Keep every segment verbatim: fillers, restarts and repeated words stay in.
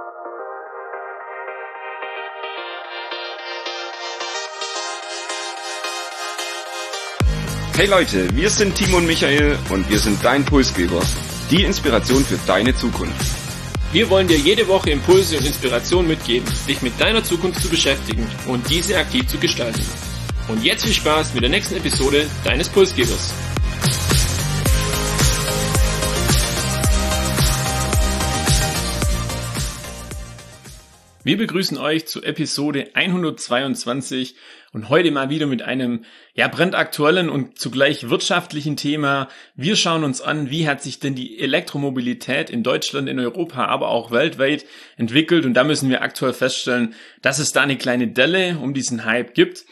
Hey Leute, wir sind Timo und Michael und wir sind dein Pulsgeber, die Inspiration für deine Zukunft. Wir wollen dir jede Woche Impulse und Inspiration mitgeben, dich mit deiner Zukunft zu beschäftigen und diese aktiv zu gestalten. Und jetzt viel Spaß mit der nächsten Episode deines Pulsgebers. Wir begrüßen euch zu Episode hundertzweiundzwanzig und heute mal wieder mit einem ja brandaktuellen und zugleich wirtschaftlichen Thema. Wir schauen uns an, wie hat sich denn die Elektromobilität in Deutschland, in Europa, aber auch weltweit entwickelt, und da müssen wir aktuell feststellen, dass es da eine kleine Delle um diesen Hype gibt.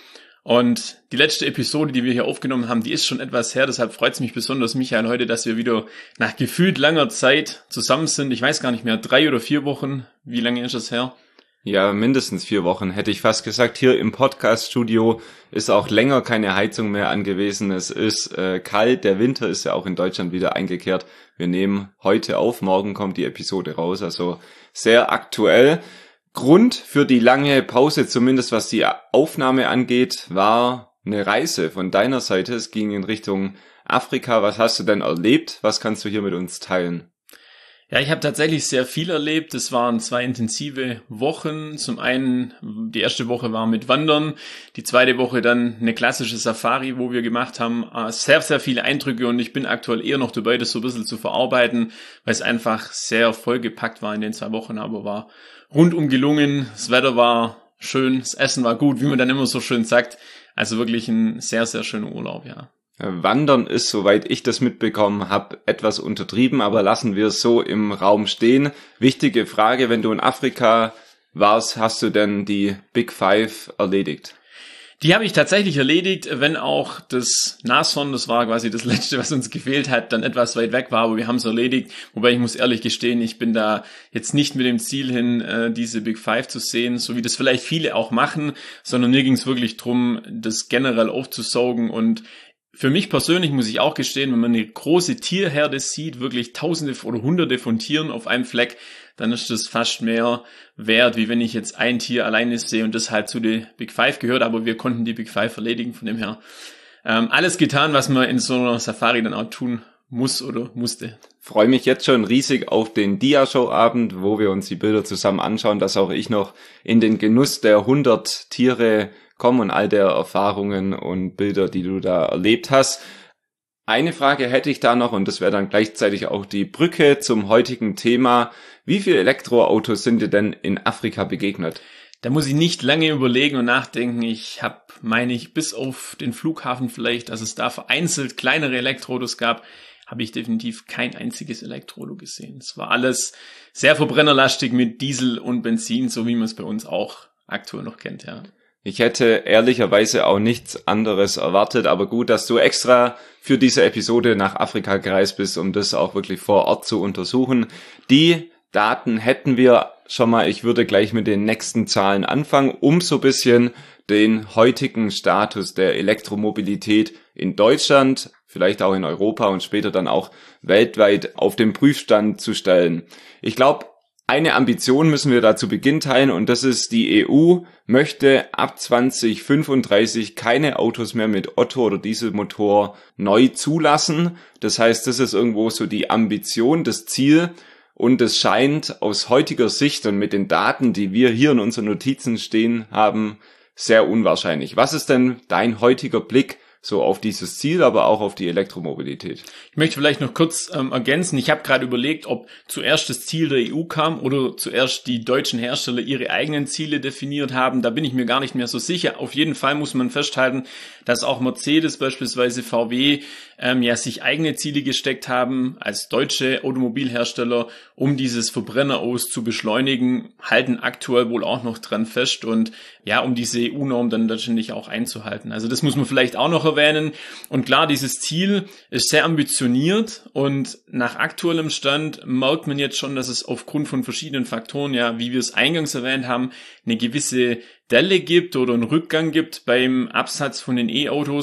Und die letzte Episode, die wir hier aufgenommen haben, die ist schon etwas her, deshalb freut es mich besonders, Michael, heute, dass wir wieder nach gefühlt langer Zeit zusammen sind. Ich weiß gar nicht mehr, drei oder vier Wochen, wie lange ist das her? Ja, mindestens vier Wochen, hätte ich fast gesagt. Hier im Podcast-Studio ist auch länger keine Heizung mehr angewiesen. Es ist äh, kalt, der Winter ist ja auch in Deutschland wieder eingekehrt. Wir nehmen heute auf, morgen kommt die Episode raus, also sehr aktuell. Grund für die lange Pause, zumindest was die Aufnahme angeht, war eine Reise von deiner Seite. Es ging in Richtung Afrika. Was hast du denn erlebt? Was kannst du hier mit uns teilen? Ja, ich habe tatsächlich sehr viel erlebt. Es waren zwei intensive Wochen. Zum einen, die erste Woche war mit Wandern, die zweite Woche dann eine klassische Safari, wo wir gemacht haben. Sehr, sehr viele Eindrücke, und ich bin aktuell eher noch dabei, das so ein bisschen zu verarbeiten, weil es einfach sehr vollgepackt war in den zwei Wochen, aber war rundum gelungen. Das Wetter war schön, das Essen war gut, wie man dann immer so schön sagt. Also wirklich ein sehr, sehr schöner Urlaub, ja. Wandern ist, soweit ich das mitbekommen habe, etwas untertrieben, aber lassen wir es so im Raum stehen. Wichtige Frage, wenn du in Afrika warst, hast du denn die Big Five erledigt? Die habe ich tatsächlich erledigt, wenn auch das Nashorn, das war quasi das Letzte, was uns gefehlt hat, dann etwas weit weg war, aber wir haben es erledigt. Wobei ich muss ehrlich gestehen, ich bin da jetzt nicht mit dem Ziel hin, diese Big Five zu sehen, so wie das vielleicht viele auch machen, sondern mir ging es wirklich drum, das generell aufzusaugen. Und für mich persönlich muss ich auch gestehen, wenn man eine große Tierherde sieht, wirklich Tausende oder Hunderte von Tieren auf einem Fleck, dann ist das fast mehr wert, wie wenn ich jetzt ein Tier alleine sehe und das halt zu den Big Five gehört. Aber wir konnten die Big Five erledigen, von dem her ähm, alles getan, was man in so einer Safari dann auch tun muss oder musste. Freue mich jetzt schon riesig auf den Dia-Show-Abend, wo wir uns die Bilder zusammen anschauen, dass auch ich noch in den Genuss der hundert Tiere komme und all der Erfahrungen und Bilder, die du da erlebt hast. Eine Frage hätte ich da noch, und das wäre dann gleichzeitig auch die Brücke zum heutigen Thema. Wie viele Elektroautos sind dir denn in Afrika begegnet? Da muss ich nicht lange überlegen und nachdenken. Ich habe, meine ich, bis auf den Flughafen vielleicht, dass es da vereinzelt kleinere Elektroautos gab, habe ich definitiv kein einziges Elektroauto gesehen. Es war alles sehr verbrennerlastig mit Diesel und Benzin, so wie man es bei uns auch aktuell noch kennt, ja. Ich hätte ehrlicherweise auch nichts anderes erwartet, aber gut, dass du extra für diese Episode nach Afrika gereist bist, um das auch wirklich vor Ort zu untersuchen. Die Daten hätten wir schon mal. Ich würde gleich mit den nächsten Zahlen anfangen, um so ein bisschen den heutigen Status der Elektromobilität in Deutschland, vielleicht auch in Europa und später dann auch weltweit auf den Prüfstand zu stellen. Ich glaube, eine Ambition müssen wir da zu Beginn teilen, und das ist, die E U möchte ab zwanzig fünfunddreißig keine Autos mehr mit Otto- oder Dieselmotor neu zulassen. Das heißt, das ist irgendwo so die Ambition, das Ziel, und es scheint aus heutiger Sicht und mit den Daten, die wir hier in unseren Notizen stehen haben, sehr unwahrscheinlich. Was ist denn dein heutiger Blick so auf dieses Ziel, aber auch auf die Elektromobilität? Ich möchte vielleicht noch kurz ähm, ergänzen. Ich habe gerade überlegt, ob zuerst das Ziel der E U kam oder zuerst die deutschen Hersteller ihre eigenen Ziele definiert haben. Da bin ich mir gar nicht mehr so sicher. Auf jeden Fall muss man festhalten, dass auch Mercedes, beispielsweise V W, ähm, ja sich eigene Ziele gesteckt haben als deutsche Automobilhersteller, um dieses Verbrenner aus zu beschleunigen, halten aktuell wohl auch noch dran fest und ja, um diese E U-Norm dann letztendlich auch einzuhalten. Also das muss man vielleicht auch noch erwähnen. Und klar, dieses Ziel ist sehr ambitioniert, und nach aktuellem Stand merkt man jetzt schon, dass es aufgrund von verschiedenen Faktoren, ja, wie wir es eingangs erwähnt haben, eine gewisse Delle gibt oder einen Rückgang gibt beim Absatz von den E-Autos.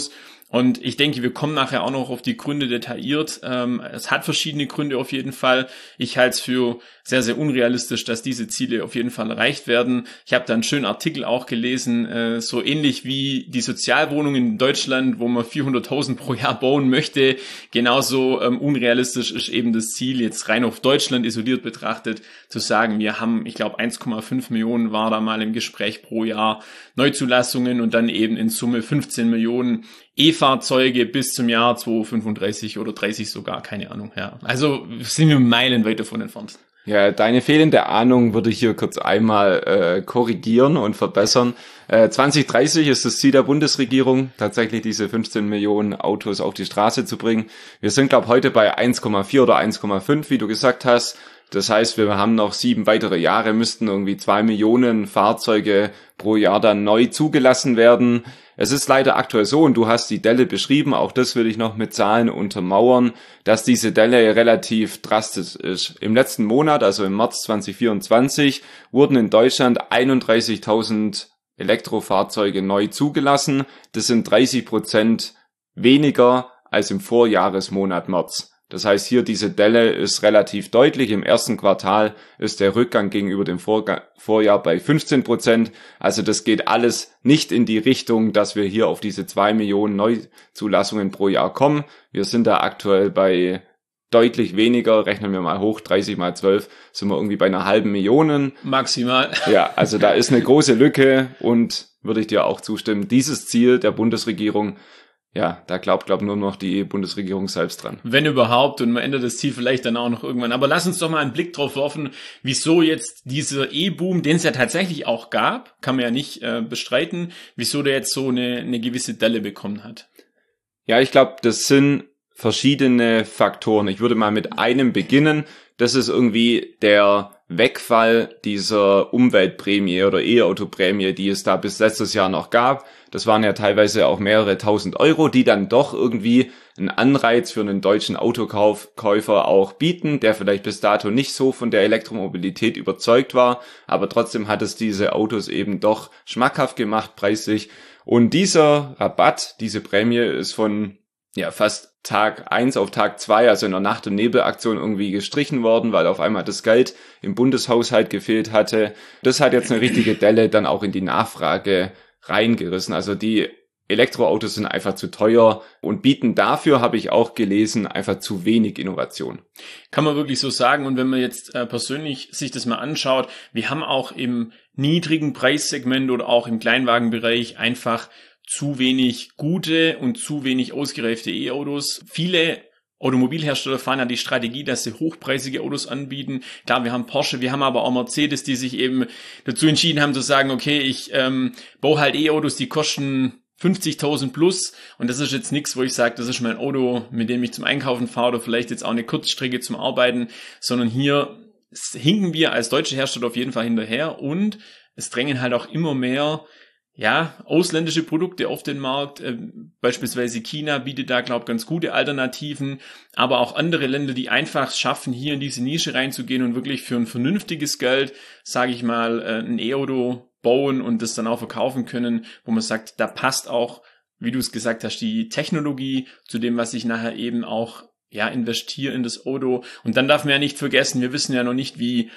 Und ich denke, wir kommen nachher auch noch auf die Gründe detailliert. Ähm, es hat verschiedene Gründe auf jeden Fall. Ich halte es für sehr, sehr unrealistisch, dass diese Ziele auf jeden Fall erreicht werden. Ich habe da einen schönen Artikel auch gelesen, äh, so ähnlich wie die Sozialwohnungen in Deutschland, wo man vierhunderttausend pro Jahr bauen möchte. Genauso ähm, unrealistisch ist eben das Ziel, jetzt rein auf Deutschland isoliert betrachtet, zu sagen, wir haben, ich glaube, eins Komma fünf Millionen war da mal im Gespräch pro Jahr Neuzulassungen und dann eben in Summe fünfzehn Millionen E-Fahrzeuge bis zum Jahr zweitausendfünfunddreißig oder dreißig sogar, keine Ahnung. Ja, also sind wir meilenweit davon entfernt. Ja, deine fehlende Ahnung würde ich hier kurz einmal äh, korrigieren und verbessern. Äh, zwanzig dreißig ist das Ziel der Bundesregierung, tatsächlich diese fünfzehn Millionen Autos auf die Straße zu bringen. Wir sind, glaube ich, heute bei eins Komma vier oder eins Komma fünf, wie du gesagt hast. Das heißt, wir haben noch sieben weitere Jahre, müssten irgendwie zwei Millionen Fahrzeuge pro Jahr dann neu zugelassen werden. Es ist leider aktuell so, und du hast die Delle beschrieben, auch das will ich noch mit Zahlen untermauern, dass diese Delle relativ drastisch ist. Im letzten Monat, also im März zwanzig vierundzwanzig, wurden in Deutschland einunddreißigtausend Elektrofahrzeuge neu zugelassen. Das sind dreißig Prozent weniger als im Vorjahresmonat März. Das heißt, hier diese Delle ist relativ deutlich. Im ersten Quartal ist der Rückgang gegenüber dem Vorga- Vorjahr bei fünfzehn Prozent. Also das geht alles nicht in die Richtung, dass wir hier auf diese zwei Millionen Neuzulassungen pro Jahr kommen. Wir sind da aktuell bei deutlich weniger. Rechnen wir mal hoch, dreißig mal zwölf, sind wir irgendwie bei einer halben Million. Maximal. Ja, also da ist eine große Lücke und würde ich dir auch zustimmen. Dieses Ziel der Bundesregierung, ja, da glaubt, glaubt nur noch die Bundesregierung selbst dran. Wenn überhaupt, und man ändert das Ziel vielleicht dann auch noch irgendwann. Aber lass uns doch mal einen Blick drauf werfen, wieso jetzt dieser E-Boom, den es ja tatsächlich auch gab, kann man ja nicht äh, bestreiten, wieso der jetzt so eine, eine gewisse Delle bekommen hat. Ja, ich glaube, das sind verschiedene Faktoren. Ich würde mal mit einem beginnen. Das ist irgendwie der Wegfall dieser Umweltprämie oder E-Auto-Prämie, die es da bis letztes Jahr noch gab. Das waren ja teilweise auch mehrere tausend Euro, die dann doch irgendwie einen Anreiz für einen deutschen Autokäufer auch bieten, der vielleicht bis dato nicht so von der Elektromobilität überzeugt war, aber trotzdem hat es diese Autos eben doch schmackhaft gemacht, preislich. Und dieser Rabatt, diese Prämie ist von ja fast Tag eins auf Tag zwei, also in der Nacht- und Nebelaktion irgendwie gestrichen worden, weil auf einmal das Geld im Bundeshaushalt gefehlt hatte. Das hat jetzt eine richtige Delle dann auch in die Nachfrage reingerissen. Also die Elektroautos sind einfach zu teuer und bieten dafür, habe ich auch gelesen, einfach zu wenig Innovation. Kann man wirklich so sagen. Und wenn man jetzt äh, persönlich sich das mal anschaut, wir haben auch im niedrigen Preissegment oder auch im Kleinwagenbereich einfach zu wenig gute und zu wenig ausgereifte E-Autos. Viele Automobilhersteller fahren ja die Strategie, dass sie hochpreisige Autos anbieten. Klar, wir haben Porsche, wir haben aber auch Mercedes, die sich eben dazu entschieden haben zu sagen, okay, ich ähm, baue halt E-Autos, die kosten fünfzigtausend plus, und das ist jetzt nichts, wo ich sage, das ist mein Auto, mit dem ich zum Einkaufen fahre oder vielleicht jetzt auch eine Kurzstrecke zum Arbeiten, sondern hier hinken wir als deutsche Hersteller auf jeden Fall hinterher, und es drängen halt auch immer mehr ja, ausländische Produkte auf den Markt, äh, beispielsweise China bietet da, glaube ich, ganz gute Alternativen, aber auch andere Länder, die einfach schaffen, hier in diese Nische reinzugehen und wirklich für ein vernünftiges Geld, sage ich mal, äh, ein E-Auto bauen und das dann auch verkaufen können, wo man sagt, da passt auch, wie du es gesagt hast, die Technologie zu dem, was ich nachher eben auch ja investiere in das Auto. Und dann darf man ja nicht vergessen, wir wissen ja noch nicht, wie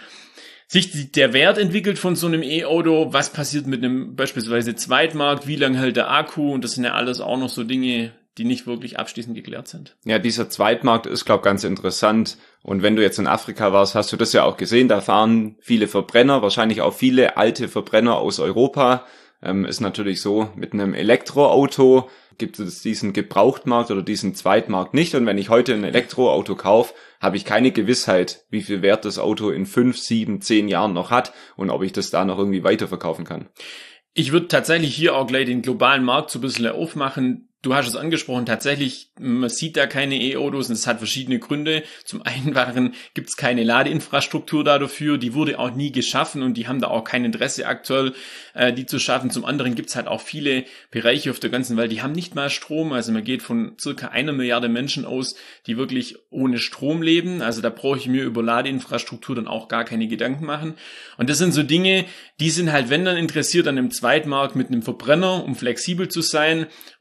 sich der Wert entwickelt von so einem E-Auto, was passiert mit einem beispielsweise Zweitmarkt, wie lange hält der Akku, und das sind ja alles auch noch so Dinge, die nicht wirklich abschließend geklärt sind. Ja, dieser Zweitmarkt ist, glaube ich, ganz interessant, und wenn du jetzt in Afrika warst, hast du das ja auch gesehen, da fahren viele Verbrenner, wahrscheinlich auch viele alte Verbrenner aus Europa. Ähm, ist natürlich so, mit einem Elektroauto gibt es diesen Gebrauchtmarkt oder diesen Zweitmarkt nicht, und wenn ich heute ein Elektroauto kaufe, habe ich keine Gewissheit, wie viel Wert das Auto in fünf, sieben, zehn Jahren noch hat und ob ich das da noch irgendwie weiterverkaufen kann. Ich würde tatsächlich hier auch gleich den globalen Markt so ein bisschen aufmachen. Du hast es angesprochen, tatsächlich, man sieht da keine E-Autos, und es hat verschiedene Gründe. Zum einen waren, gibt es keine Ladeinfrastruktur da dafür, die wurde auch nie geschaffen, und die haben da auch kein Interesse aktuell, äh, die zu schaffen. Zum anderen gibt es halt auch viele Bereiche auf der ganzen Welt, die haben nicht mal Strom. Also man geht von circa einer Milliarde Menschen aus, die wirklich ohne Strom leben. Also da brauche ich mir über Ladeinfrastruktur dann auch gar keine Gedanken machen. Und das sind so Dinge, die sind halt, wenn dann interessiert an einem Zweitmarkt mit einem Verbrenner, um flexibel zu sein, um dann auch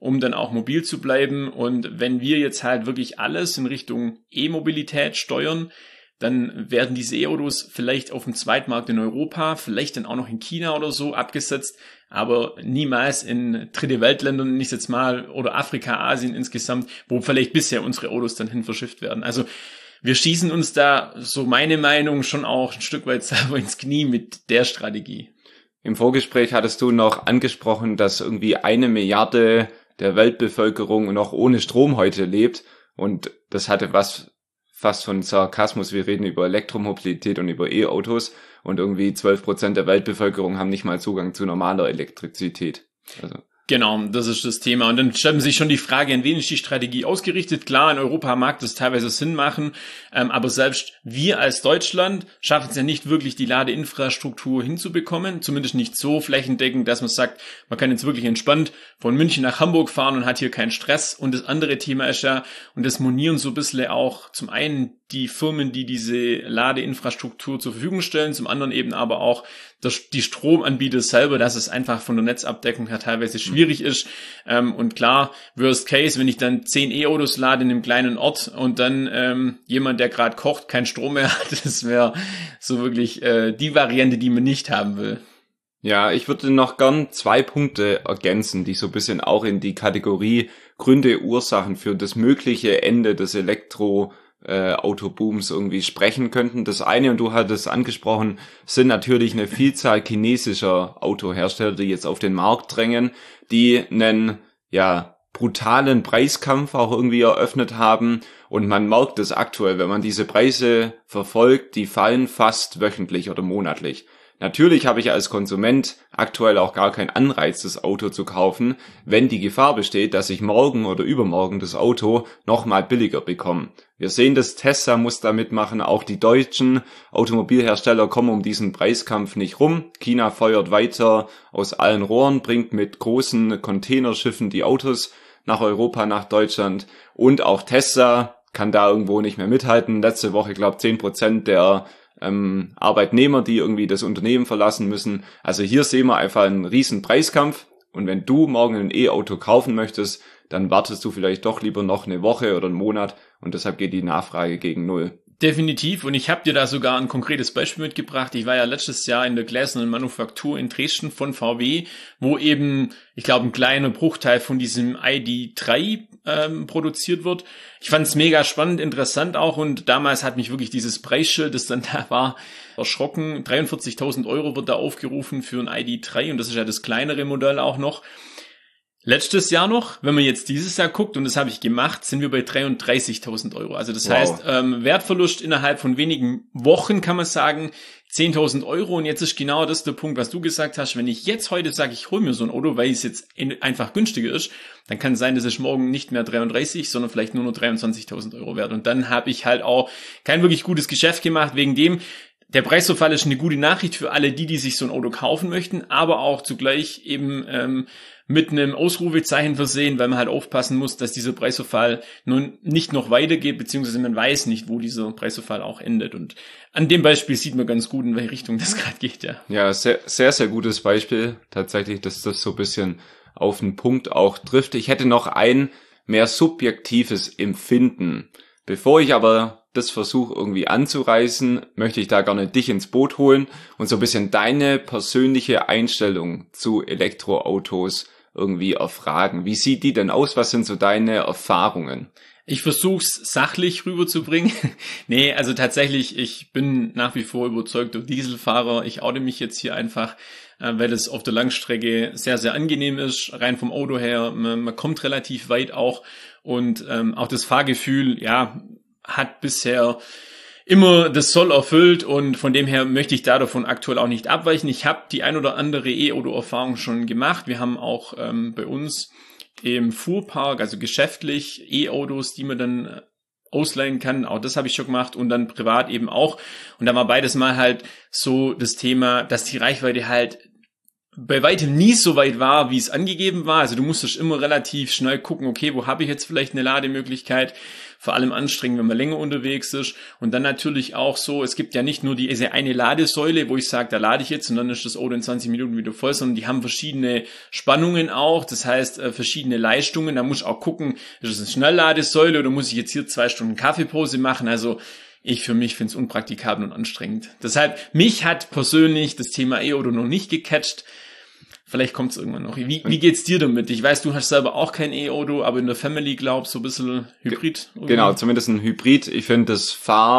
auch mobil zu bleiben. Und wenn wir jetzt halt wirklich alles in Richtung E-Mobilität steuern, dann werden diese E-Autos vielleicht auf dem Zweitmarkt in Europa, vielleicht dann auch noch in China oder so abgesetzt, aber niemals in dritte Weltländern, nicht jetzt mal, oder Afrika, Asien insgesamt, wo vielleicht bisher unsere Autos dann hin verschifft werden. Also wir schießen uns da, so meine Meinung, schon auch ein Stück weit selber ins Knie mit der Strategie. Im Vorgespräch hattest du noch angesprochen, dass irgendwie eine Milliarde der Weltbevölkerung noch ohne Strom heute lebt, und das hatte was fast von Sarkasmus. Wir reden über Elektromobilität und über E-Autos, und irgendwie zwölf Prozent der Weltbevölkerung haben nicht mal Zugang zu normaler Elektrizität. Also Genau, das ist das Thema. Und dann stellt sich schon die Frage, an wen ist die Strategie ausgerichtet? Klar, in Europa mag das teilweise Sinn machen, ähm, aber selbst wir als Deutschland schaffen es ja nicht wirklich, die Ladeinfrastruktur hinzubekommen, zumindest nicht so flächendeckend, dass man sagt, man kann jetzt wirklich entspannt von München nach Hamburg fahren und hat hier keinen Stress. Und das andere Thema ist ja, und das monieren so ein bisschen auch zum einen die Firmen, die diese Ladeinfrastruktur zur Verfügung stellen, zum anderen eben aber auch das, die Stromanbieter selber, dass es einfach von der Netzabdeckung her teilweise schwierig ist. Ähm, und klar, worst case, wenn ich dann zehn E-Autos lade in einem kleinen Ort und dann ähm, jemand, der gerade kocht, keinen Strom mehr hat, das wäre so wirklich äh, die Variante, die man nicht haben will. Ja, ich würde noch gern zwei Punkte ergänzen, die so ein bisschen auch in die Kategorie Gründe, Ursachen für das mögliche Ende des Elektro Äh, Autobooms irgendwie sprechen könnten. Das eine, und du hattest angesprochen, sind natürlich eine Vielzahl chinesischer Autohersteller, die jetzt auf den Markt drängen, die einen, ja, brutalen Preiskampf auch irgendwie eröffnet haben, und man merkt es aktuell, wenn man diese Preise verfolgt, die fallen fast wöchentlich oder monatlich. Natürlich habe ich als Konsument aktuell auch gar keinen Anreiz, das Auto zu kaufen, wenn die Gefahr besteht, dass ich morgen oder übermorgen das Auto nochmal billiger bekomme. Wir sehen, das Tesla muss da mitmachen, auch die deutschen Automobilhersteller kommen um diesen Preiskampf nicht rum. China feuert weiter aus allen Rohren, bringt mit großen Containerschiffen die Autos nach Europa, nach Deutschland, und auch Tesla kann da irgendwo nicht mehr mithalten. Letzte Woche, glaube ich, zehn Prozent der Ähm, Arbeitnehmer, die irgendwie das Unternehmen verlassen müssen. Also hier sehen wir einfach einen riesen Preiskampf, und wenn du morgen ein E-Auto kaufen möchtest, dann wartest du vielleicht doch lieber noch eine Woche oder einen Monat, und deshalb geht die Nachfrage gegen null. Definitiv, und ich habe dir da sogar ein konkretes Beispiel mitgebracht. Ich war ja letztes Jahr in der gläsernen Manufaktur in Dresden von V W, wo eben, ich glaube, ein kleiner Bruchteil von diesem I D drei ähm, produziert wird. Ich fand es mega spannend, interessant auch, und damals hat mich wirklich dieses Preisschild, das dann da war, erschrocken. dreiundvierzigtausend Euro wird da aufgerufen für ein I D drei, und das ist ja das kleinere Modell auch noch. Letztes Jahr noch, wenn man jetzt dieses Jahr guckt, und das habe ich gemacht, sind wir bei dreiunddreißigtausend Euro. Also das wow. heißt, ähm, Wertverlust innerhalb von wenigen Wochen, kann man sagen, zehntausend Euro. Und jetzt ist genau das der Punkt, was du gesagt hast. Wenn ich jetzt heute sage, ich hole mir so ein Auto, weil es jetzt in, einfach günstiger ist, dann kann es sein, dass es morgen nicht mehr dreiunddreißig, sondern vielleicht nur noch dreiundzwanzigtausend Euro wert. Und dann habe ich halt auch kein wirklich gutes Geschäft gemacht, wegen dem, der Preisverfall ist eine gute Nachricht für alle die, die sich so ein Auto kaufen möchten, aber auch zugleich eben ähm, mit einem Ausrufezeichen versehen, weil man halt aufpassen muss, dass dieser Preisverfall nun nicht noch weitergeht, beziehungsweise man weiß nicht, wo dieser Preisverfall auch endet. Und an dem Beispiel sieht man ganz gut, in welche Richtung das gerade geht, ja. Ja, sehr, sehr, sehr gutes Beispiel. Tatsächlich, dass das so ein bisschen auf den Punkt auch trifft. Ich hätte noch ein mehr subjektives Empfinden. Bevor ich aber das versuche irgendwie anzureißen, möchte ich da gerne dich ins Boot holen und so ein bisschen deine persönliche Einstellung zu Elektroautos irgendwie erfragen. Wie sieht die denn aus? Was sind so deine Erfahrungen? Ich versuch's sachlich rüberzubringen. Nee, also tatsächlich, ich bin nach wie vor überzeugter Dieselfahrer. Ich oute mich jetzt hier einfach, weil es auf der Langstrecke sehr, sehr angenehm ist, rein vom Auto her. Man, man kommt relativ weit auch, und ähm, auch das Fahrgefühl, ja, hat bisher immer das Soll erfüllt, und von dem her möchte ich da davon aktuell auch nicht abweichen. Ich habe die ein oder andere E-Auto-Erfahrung schon gemacht. Wir haben auch ähm, bei uns im Fuhrpark, also geschäftlich, E-Autos, die man dann ausleihen kann. Auch das habe ich schon gemacht, und dann privat eben auch. Und da war beides mal halt so das Thema, dass die Reichweite halt bei weitem nie so weit war, wie es angegeben war. Also du musstest immer relativ schnell gucken, okay, wo habe ich jetzt vielleicht eine Lademöglichkeit? Vor allem anstrengend, wenn man länger unterwegs ist. Und dann natürlich auch so, es gibt ja nicht nur diese eine Ladesäule, wo ich sage, da lade ich jetzt und dann ist das Auto in zwanzig Minuten wieder voll, sondern die haben verschiedene Spannungen auch, das heißt äh, verschiedene Leistungen. Da muss ich auch gucken, ist es eine Schnellladesäule oder muss ich jetzt hier zwei Stunden Kaffeepause machen? Also ich für mich finde es unpraktikabel und anstrengend. Deshalb, mich hat persönlich das Thema E-Auto noch nicht gecatcht. Vielleicht kommt es irgendwann noch. Wie, wie geht's dir damit? Ich weiß, du hast selber auch kein E-Auto, aber in der Family glaubst du so ein bisschen Hybrid? Irgendwie? Genau, zumindest ein Hybrid. Ich finde das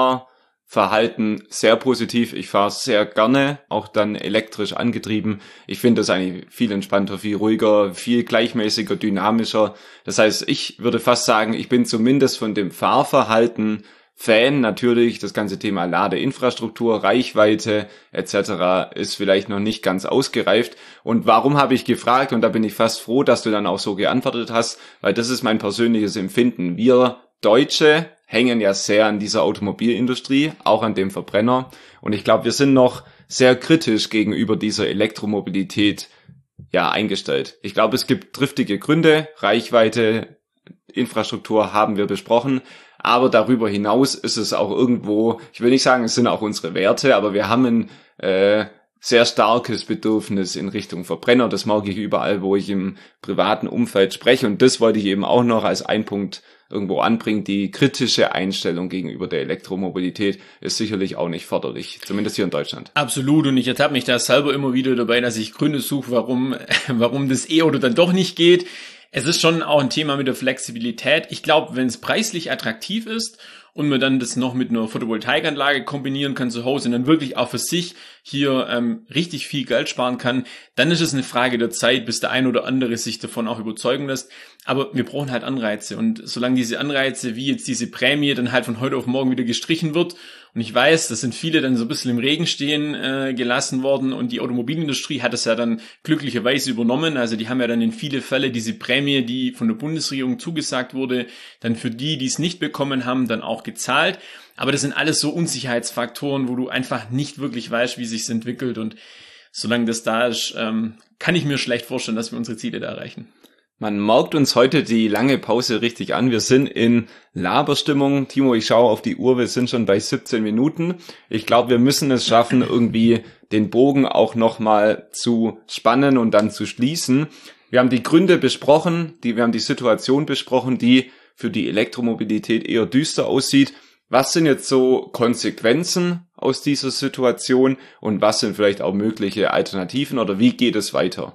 Fahrverhalten sehr positiv. Ich fahre sehr gerne, auch dann elektrisch angetrieben. Ich finde das eigentlich viel entspannter, viel ruhiger, viel gleichmäßiger, dynamischer. Das heißt, ich würde fast sagen, ich bin zumindest von dem Fahrverhalten Fan. Natürlich, das ganze Thema Ladeinfrastruktur, Reichweite et cetera ist vielleicht noch nicht ganz ausgereift. Und warum habe ich gefragt? Und da bin ich fast froh, dass du dann auch so geantwortet hast, weil das ist mein persönliches Empfinden. Wir Deutsche hängen ja sehr an dieser Automobilindustrie, auch an dem Verbrenner. Und ich glaube, wir sind noch sehr kritisch gegenüber dieser Elektromobilität ja eingestellt. Ich glaube, es gibt triftige Gründe. Reichweite, Infrastruktur haben wir besprochen. Aber darüber hinaus ist es auch irgendwo, ich will nicht sagen, es sind auch unsere Werte, aber wir haben ein äh, sehr starkes Bedürfnis in Richtung Verbrenner. Das merke ich überall, wo ich im privaten Umfeld spreche. Und das wollte ich eben auch noch als einen Punkt irgendwo anbringen. Die kritische Einstellung gegenüber der Elektromobilität ist sicherlich auch nicht förderlich, zumindest hier in Deutschland. Absolut. Und ich ertappe mich da selber immer wieder dabei, dass ich Gründe suche, warum, warum das E-Auto dann doch nicht geht. Es ist schon auch ein Thema mit der Flexibilität. Ich glaube, wenn es preislich attraktiv ist und man dann das noch mit einer Photovoltaikanlage kombinieren kann zu Hause und dann wirklich auch für sich hier ähm, richtig viel Geld sparen kann, dann ist es eine Frage der Zeit, bis der ein oder andere sich davon auch überzeugen lässt. Aber wir brauchen halt Anreize und solange diese Anreize wie jetzt diese Prämie dann halt von heute auf morgen wieder gestrichen wird und ich weiß, das sind viele dann so ein bisschen im Regen stehen äh, gelassen worden und die Automobilindustrie hat es ja dann glücklicherweise übernommen. Also die haben ja dann in viele Fälle diese Prämie, die von der Bundesregierung zugesagt wurde, dann für die, die es nicht bekommen haben, dann auch gezahlt. Aber das sind alles so Unsicherheitsfaktoren, wo du einfach nicht wirklich weißt, wie sich's entwickelt und solange das da ist, ähm, kann ich mir schlecht vorstellen, dass wir unsere Ziele da erreichen. Man merkt uns heute die lange Pause richtig an. Wir sind in Laberstimmung. Timo, ich schaue auf die Uhr, wir sind schon bei siebzehn Minuten. Ich glaube, wir müssen es schaffen, irgendwie den Bogen auch nochmal zu spannen und dann zu schließen. Wir haben die Gründe besprochen, die, wir haben die Situation besprochen, die für die Elektromobilität eher düster aussieht. Was sind jetzt so Konsequenzen aus dieser Situation und was sind vielleicht auch mögliche Alternativen oder wie geht es weiter?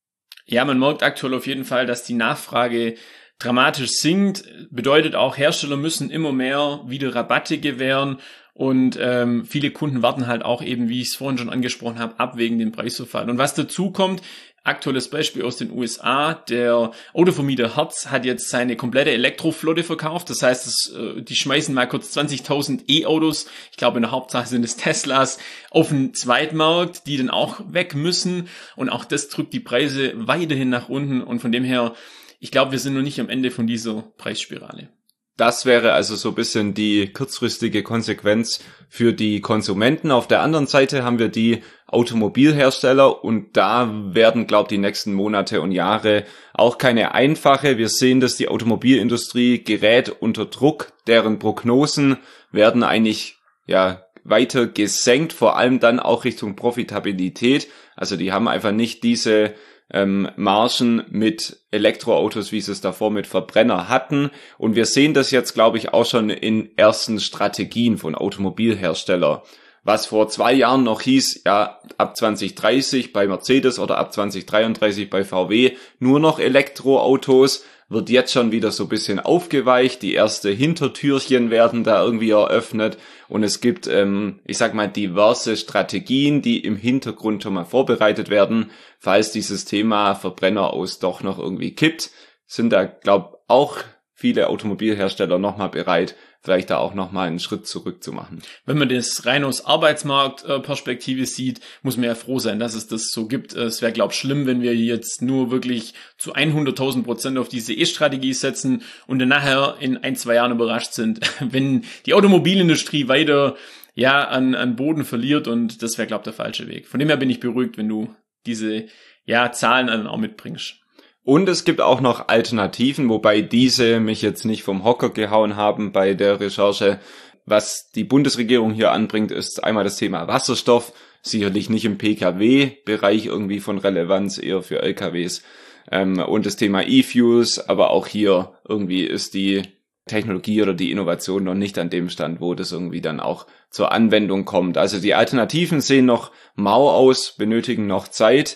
Ja, man merkt aktuell auf jeden Fall, dass die Nachfrage dramatisch sinkt. Bedeutet auch, Hersteller müssen immer mehr wieder Rabatte gewähren und ähm, viele Kunden warten halt auch eben, wie ich es vorhin schon angesprochen habe, ab wegen dem Preisverfall. Und was dazu kommt, aktuelles Beispiel aus den U S A, der Autovermieter Hertz hat jetzt seine komplette Elektroflotte verkauft. Das heißt, das, die schmeißen mal kurz zwanzigtausend E-Autos, ich glaube in der Hauptsache sind es Teslas, auf den Zweitmarkt, die dann auch weg müssen. Und auch das drückt die Preise weiterhin nach unten. Und von dem her, ich glaube, wir sind noch nicht am Ende von dieser Preisspirale. Das wäre also so ein bisschen die kurzfristige Konsequenz für die Konsumenten. Auf der anderen Seite haben wir die Automobilhersteller und da werden, glaube ich, die nächsten Monate und Jahre auch keine einfache. Wir sehen, dass die Automobilindustrie gerät unter Druck. Deren Prognosen werden eigentlich ja weiter gesenkt, vor allem dann auch Richtung Profitabilität. Also die haben einfach nicht diese ähm, Margen mit Elektroautos, wie sie es davor mit Verbrenner hatten. Und wir sehen das jetzt, glaube ich, auch schon in ersten Strategien von Automobilherstellern. Was vor zwei Jahren noch hieß, ja, ab zwanzig dreißig bei Mercedes oder ab zwanzig dreiunddreißig bei V W nur noch Elektroautos, wird jetzt schon wieder so ein bisschen aufgeweicht. Die erste Hintertürchen werden da irgendwie eröffnet und es gibt, ähm, ich sag mal, diverse Strategien, die im Hintergrund schon mal vorbereitet werden, falls dieses Thema Verbrenner aus doch noch irgendwie kippt. Sind da, glaube auch viele Automobilhersteller nochmal bereit, vielleicht da auch nochmal einen Schritt zurück zu machen. Wenn man das rein aus Arbeitsmarktperspektive sieht, muss man ja froh sein, dass es das so gibt. Es wäre, glaube ich, schlimm, wenn wir jetzt nur wirklich zu hunderttausend Prozent auf diese E-Strategie setzen und dann nachher in ein, zwei Jahren überrascht sind, wenn die Automobilindustrie weiter ja an, an Boden verliert und das wäre, glaube ich, der falsche Weg. Von dem her bin ich beruhigt, wenn du diese ja Zahlen dann auch mitbringst. Und es gibt auch noch Alternativen, wobei diese mich jetzt nicht vom Hocker gehauen haben bei der Recherche. Was die Bundesregierung hier anbringt, ist einmal das Thema Wasserstoff, sicherlich nicht im P K W-Bereich irgendwie von Relevanz, eher für L K Ws. Ähm, und das Thema E-Fuels, aber auch hier irgendwie ist die Technologie oder die Innovation noch nicht an dem Stand, wo das irgendwie dann auch zur Anwendung kommt. Also die Alternativen sehen noch mau aus, benötigen noch Zeit.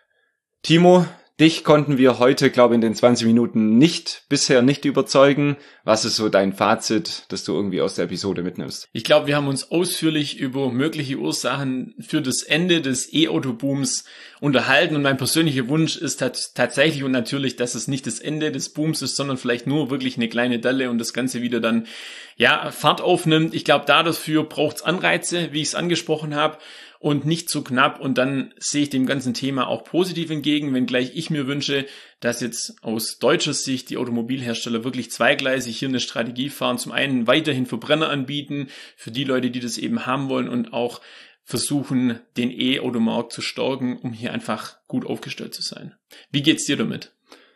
Timo, dich konnten wir heute, glaube ich, in den zwanzig Minuten nicht, bisher nicht überzeugen. Was ist so dein Fazit, das du irgendwie aus der Episode mitnimmst? Ich glaube, wir haben uns ausführlich über mögliche Ursachen für das Ende des E-Auto-Booms unterhalten und mein persönlicher Wunsch ist tat- tatsächlich und natürlich, dass es nicht das Ende des Booms ist, sondern vielleicht nur wirklich eine kleine Delle und das Ganze wieder dann ja Fahrt aufnimmt. Ich glaube, dafür braucht es Anreize, wie ich es angesprochen habe. Und nicht zu knapp und dann sehe ich dem ganzen Thema auch positiv entgegen, wenngleich ich mir wünsche, dass jetzt aus deutscher Sicht die Automobilhersteller wirklich zweigleisig hier eine Strategie fahren, zum einen weiterhin Verbrenner anbieten, für die Leute, die das eben haben wollen und auch versuchen, den E-Automarkt zu stärken, um hier einfach gut aufgestellt zu sein. Wie geht's dir damit?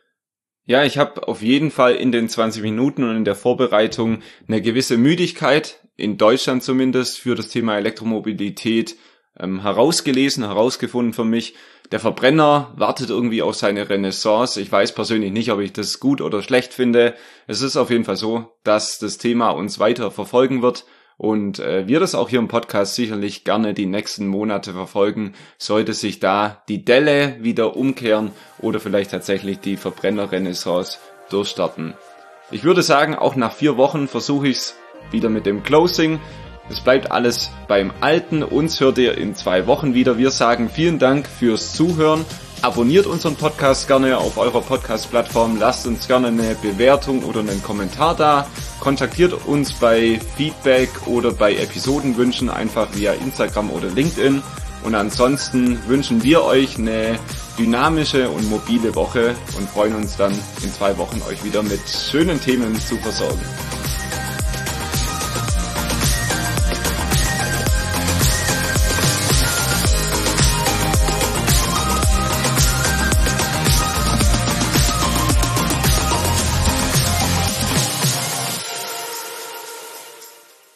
Ja, ich habe auf jeden Fall in den zwanzig Minuten und in der Vorbereitung eine gewisse Müdigkeit, in Deutschland zumindest, für das Thema Elektromobilität ähm, herausgelesen, herausgefunden für mich. Der Verbrenner wartet irgendwie auf seine Renaissance. Ich weiß persönlich nicht, ob ich das gut oder schlecht finde. Es ist auf jeden Fall so, dass das Thema uns weiter verfolgen wird und äh, wir das auch hier im Podcast sicherlich gerne die nächsten Monate verfolgen, sollte sich da die Delle wieder umkehren oder vielleicht tatsächlich die Verbrenner-Renaissance durchstarten. Ich würde sagen, auch nach vier Wochen versuche ich es wieder mit dem Closing. Es bleibt alles beim Alten. Uns hört ihr in zwei Wochen wieder. Wir sagen vielen Dank fürs Zuhören. Abonniert unseren Podcast gerne auf eurer Podcast-Plattform. Lasst uns gerne eine Bewertung oder einen Kommentar da. Kontaktiert uns bei Feedback oder bei Episodenwünschen einfach via Instagram oder LinkedIn. Und ansonsten wünschen wir euch eine dynamische und mobile Woche und freuen uns dann in zwei Wochen euch wieder mit schönen Themen zu versorgen.